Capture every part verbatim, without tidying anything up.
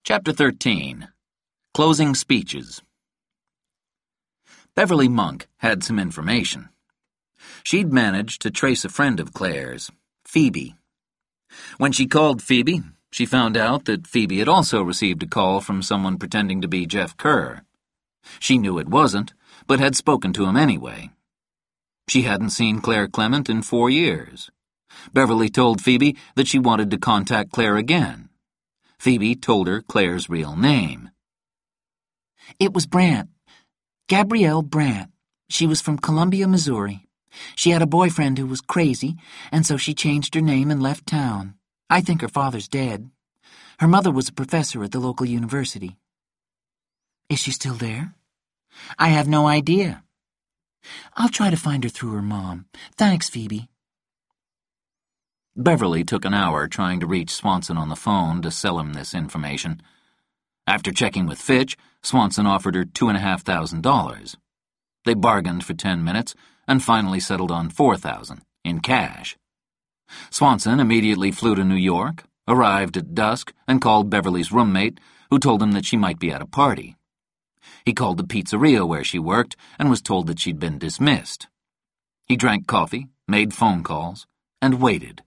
Chapter thirteen. Closing Speeches. Beverly Monk had some information. She'd managed to trace a friend of Claire's, Phoebe. When she called Phoebe, she found out that Phoebe had also received a call from someone pretending to be Jeff Kerr. She knew it wasn't, but had spoken to him anyway. She hadn't seen Claire Clement in four years. Beverly told Phoebe that she wanted to contact Claire again. Phoebe told her Claire's real name. It was Brandt. Gabrielle Brandt. She was from Columbia, Missouri. She had a boyfriend who was crazy, and so she changed her name and left town. I think her father's dead. Her mother was a professor at the local university. Is she still there? I have no idea. I'll try to find her through her mom. Thanks, Phoebe. Beverly took an hour trying to reach Swanson on the phone to sell him this information. After checking with Fitch, Swanson offered her two and a half thousand dollars. They bargained for ten minutes and finally settled on four thousand in cash. Swanson immediately flew to New York, arrived at dusk, and called Beverly's roommate, who told him that she might be at a party. He called the pizzeria where she worked and was told that she'd been dismissed. He drank coffee, made phone calls, and waited.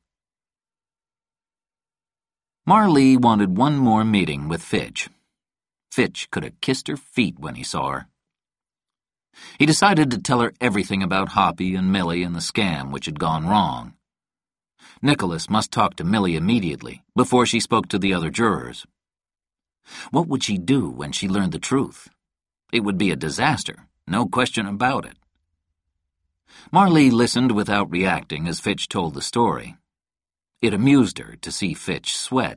Marlee wanted one more meeting with Fitch. Fitch could have kissed her feet when he saw her. He decided to tell her everything about Hoppy and Millie and the scam which had gone wrong. Nicholas must talk to Millie immediately, before she spoke to the other jurors. What would she do when she learned the truth? It would be a disaster, no question about it. Marlee listened without reacting as Fitch told the story. It amused her to see Fitch sweat.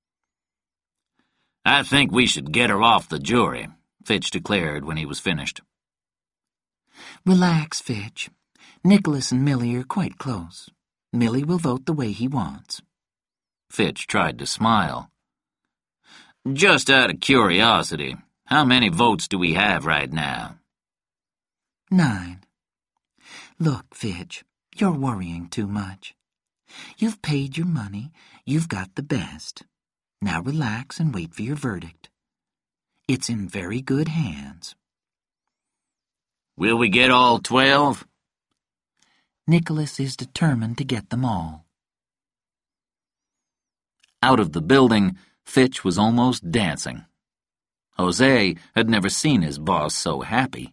"I think we should get her off the jury," Fitch declared when he was finished. Relax, Fitch. Nicholas and Millie are quite close. Millie will vote the way he wants. Fitch tried to smile. "Just out of curiosity, how many votes do we have right now?" Nine. Look, Fitch, you're worrying too much. You've paid your money. You've got the best. Now relax and wait for your verdict. It's in very good hands. Will we get all twelve? Nicholas is determined to get them all. Out of the building, Fitch was almost dancing. Jose had never seen his boss so happy.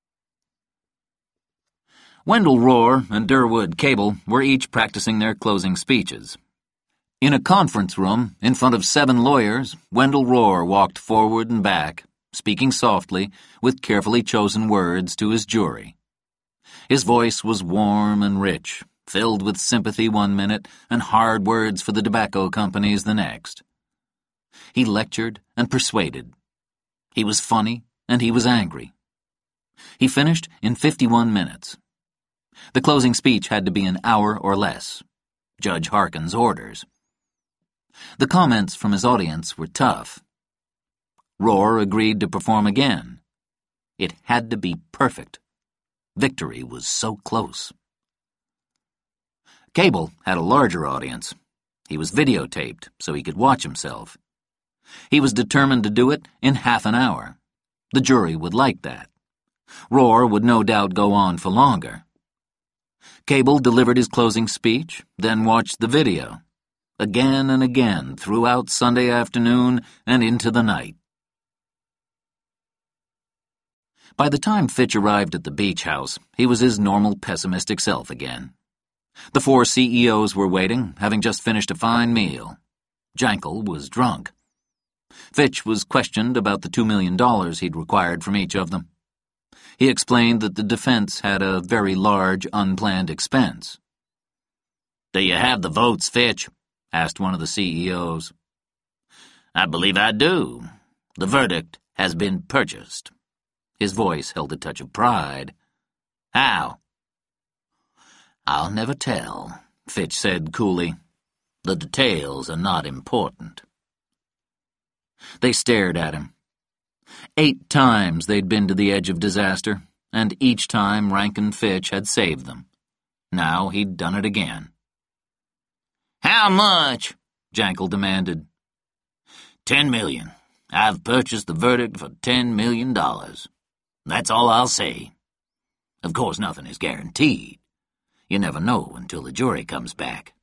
Wendell Rohr and Durwood Cable were each practicing their closing speeches. In a conference room, in front of seven lawyers, Wendell Rohr walked forward and back, speaking softly, with carefully chosen words to his jury. His voice was warm and rich, filled with sympathy one minute and hard words for the tobacco companies the next. He lectured and persuaded. He was funny and he was angry. He finished in fifty-one minutes. The closing speech had to be an hour or less. Judge Harkin's orders. The comments from his audience were tough. Rohr agreed to perform again. It had to be perfect. Victory was so close. Cable had a larger audience. He was videotaped so he could watch himself. He was determined to do it in half an hour. The jury would like that. Rohr would no doubt go on for longer. Cable delivered his closing speech, then watched the video. Again and again throughout Sunday afternoon and into the night. By the time Fitch arrived at the beach house, he was his normal pessimistic self again. The four C E Os were waiting, having just finished a fine meal. Jankel was drunk. Fitch was questioned about the two million dollars he'd required from each of them. He explained that the defense had a very large, unplanned expense. "Do you have the votes, Fitch?" asked one of the C E Os. "I believe I do. The verdict has been purchased." His voice held a touch of pride. "How?" "I'll never tell," Fitch said coolly. "The details are not important." They stared at him. Eight times they'd been to the edge of disaster, and each time Rankin Fitch had saved them. Now he'd done it again. "How much?" Jankel demanded. Ten million. I've purchased the verdict for ten million dollars. That's all I'll say. Of course, nothing is guaranteed. You never know until the jury comes back.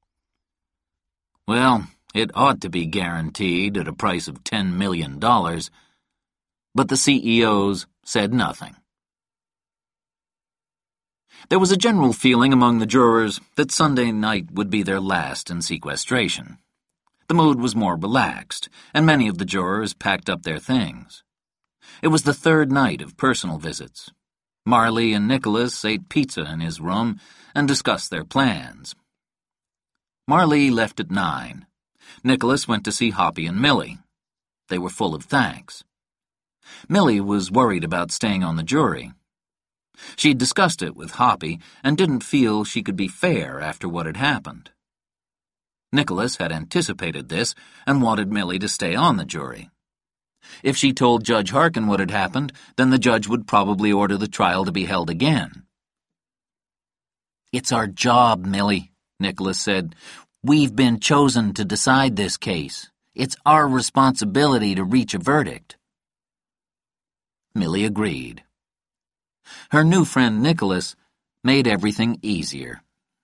Well, it ought to be guaranteed at a price of ten million dollars, but the C E Os said nothing. There was a general feeling among the jurors that Sunday night would be their last in sequestration. The mood was more relaxed, and many of the jurors packed up their things. It was the third night of personal visits. Marley and Nicholas ate pizza in his room and discussed their plans. Marley left at nine. Nicholas went to see Hoppy and Millie. They were full of thanks. Millie was worried about staying on the jury. She'd discussed it with Hoppy and didn't feel she could be fair after what had happened. Nicholas had anticipated this and wanted Millie to stay on the jury. If she told Judge Harkin what had happened, then the judge would probably order the trial to be held again. "It's our job, Millie," Nicholas said. "We've been chosen to decide this case. It's our responsibility to reach a verdict." Millie agreed. Her new friend Nicholas made everything easier.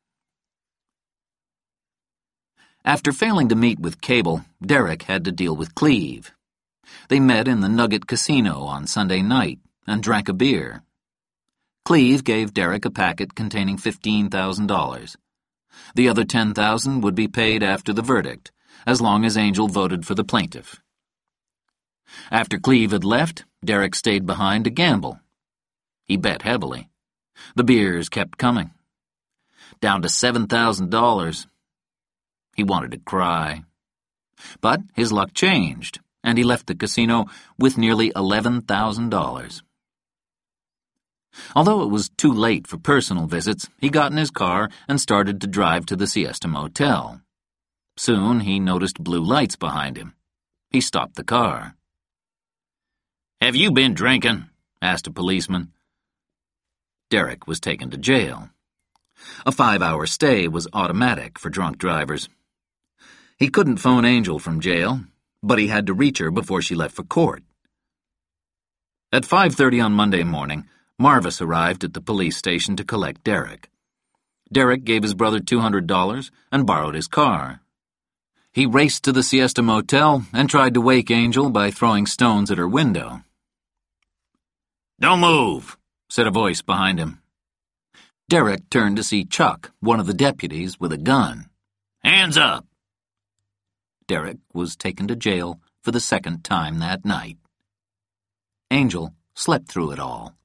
After failing to meet with Cable, Derek had to deal with Cleve. They met in the Nugget Casino on Sunday night and drank a beer. Cleve gave Derek a packet containing fifteen thousand dollars. The other ten thousand dollars would be paid after the verdict, as long as Angel voted for the plaintiff. After Cleve had left, Derek stayed behind to gamble. He bet heavily. The beers kept coming. Down to seven thousand dollars. He wanted to cry. But his luck changed, and he left the casino with nearly eleven thousand dollars. Although it was too late for personal visits, he got in his car and started to drive to the Siesta Motel. Soon he noticed blue lights behind him. He stopped the car. "Have you been drinking?" asked a policeman. Derek was taken to jail. A five-hour stay was automatic for drunk drivers. He couldn't phone Angel from jail, but he had to reach her before she left for court. At five thirty on Monday morning, Marvis arrived at the police station to collect Derek. Derek gave his brother two hundred dollars and borrowed his car. He raced to the Siesta Motel and tried to wake Angel by throwing stones at her window. "Don't move," said a voice behind him. Derek turned to see Chuck, one of the deputies, with a gun. "Hands up!" Derek was taken to jail for the second time that night. Angel slept through it all.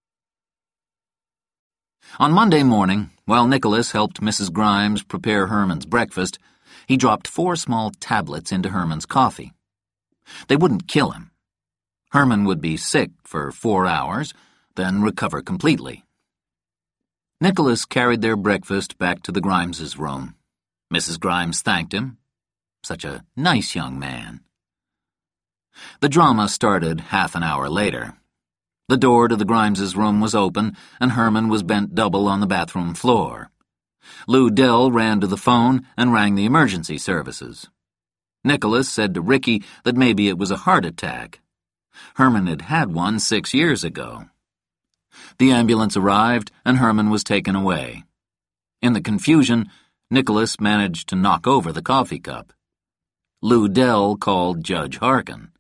On Monday morning, while Nicholas helped Missus Grimes prepare Herman's breakfast, he dropped four small tablets into Herman's coffee. They wouldn't kill him. Herman would be sick for four hours, then recover completely. Nicholas carried their breakfast back to the Grimeses' room. Missus Grimes thanked him. Such a nice young man. The drama started half an hour later. The door to the Grimeses' room was open, and Herman was bent double on the bathroom floor. Lou Dell ran to the phone and rang the emergency services. Nicholas said to Ricky that maybe it was a heart attack. Herman had had one six years ago. The ambulance arrived, and Herman was taken away. In the confusion, Nicholas managed to knock over the coffee cup. Lou Dell called Judge Harkin.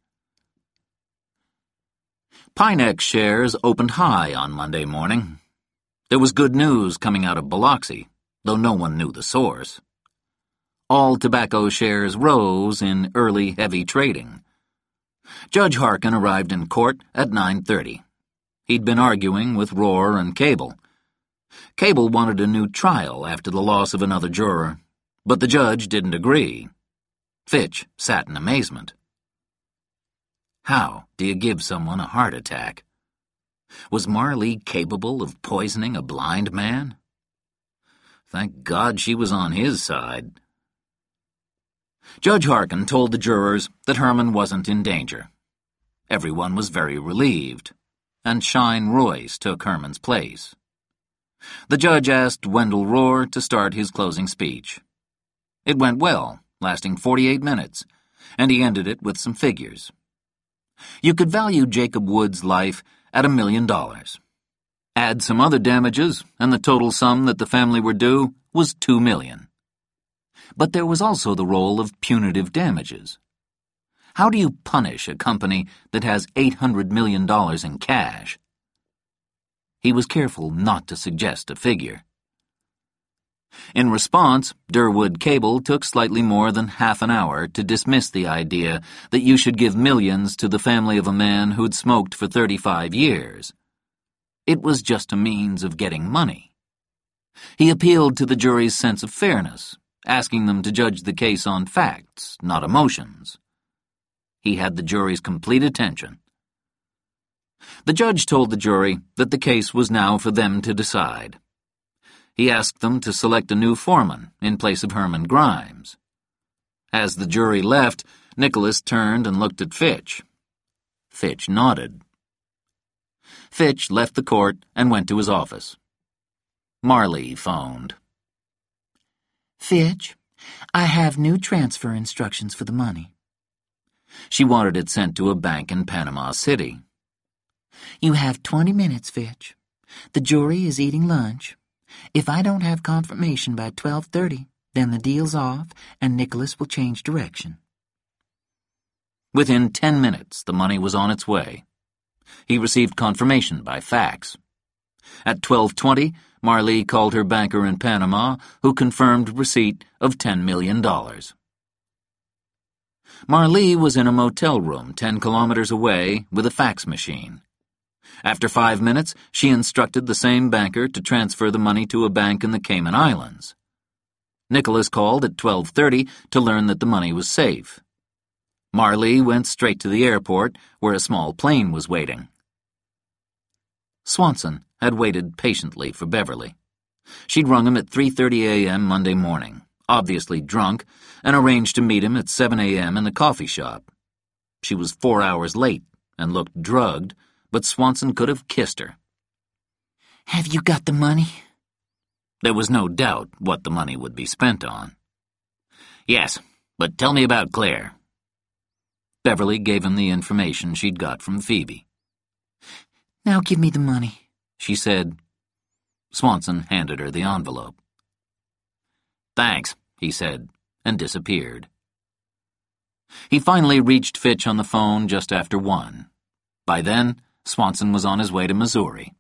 Pinex shares opened high on Monday morning. There was good news coming out of Biloxi, though no one knew the source. All tobacco shares rose in early heavy trading. Judge Harkin arrived in court at nine thirty. He'd been arguing with Rohr and Cable. Cable wanted a new trial after the loss of another juror, but the judge didn't agree. Fitch sat in amazement. How do you give someone a heart attack? Was Marley capable of poisoning a blind man? Thank God she was on his side. Judge Harkin told the jurors that Herman wasn't in danger. Everyone was very relieved, and Shine Royce took Herman's place. The judge asked Wendell Rohr to start his closing speech. It went well, lasting forty-eight minutes, and he ended it with some figures. You could value Jacob Wood's life at a million dollars. Add some other damages, and the total sum that the family were due was two million. But there was also the role of punitive damages. How do you punish a company that has eight hundred million dollars in cash? He was careful not to suggest a figure. In response, Durwood Cable took slightly more than half an hour to dismiss the idea that you should give millions to the family of a man who'd smoked for thirty-five years. It was just a means of getting money. He appealed to the jury's sense of fairness, asking them to judge the case on facts, not emotions. He had the jury's complete attention. The judge told the jury that the case was now for them to decide. He asked them to select a new foreman in place of Herman Grimes. As the jury left, Nicholas turned and looked at Fitch. Fitch nodded. Fitch left the court and went to his office. Marley phoned. Fitch, I have new transfer instructions for the money. She wanted it sent to a bank in Panama City. You have twenty minutes, Fitch. The jury is eating lunch. If I don't have confirmation by twelve thirty, then the deal's off and Nicholas will change direction. Within ten minutes, the money was on its way. He received confirmation by fax. At twelve twenty, Marley called her banker in Panama, who confirmed receipt of ten million dollars. Marley was in a motel room ten kilometers away with a fax machine. After five minutes, she instructed the same banker to transfer the money to a bank in the Cayman Islands. Nicholas called at twelve thirty to learn that the money was safe. Marley went straight to the airport, where a small plane was waiting. Swanson had waited patiently for Beverly. She'd rung him at three thirty a m Monday morning, obviously drunk, and arranged to meet him at seven a m in the coffee shop. She was four hours late and looked drugged, but Swanson could have kissed her. Have you got the money? There was no doubt what the money would be spent on. Yes, but tell me about Claire. Beverly gave him the information she'd got from Phoebe. Now give me the money, she said. Swanson handed her the envelope. Thanks, he said, and disappeared. He finally reached Fitch on the phone just after one. By then, Swanson was on his way to Missouri.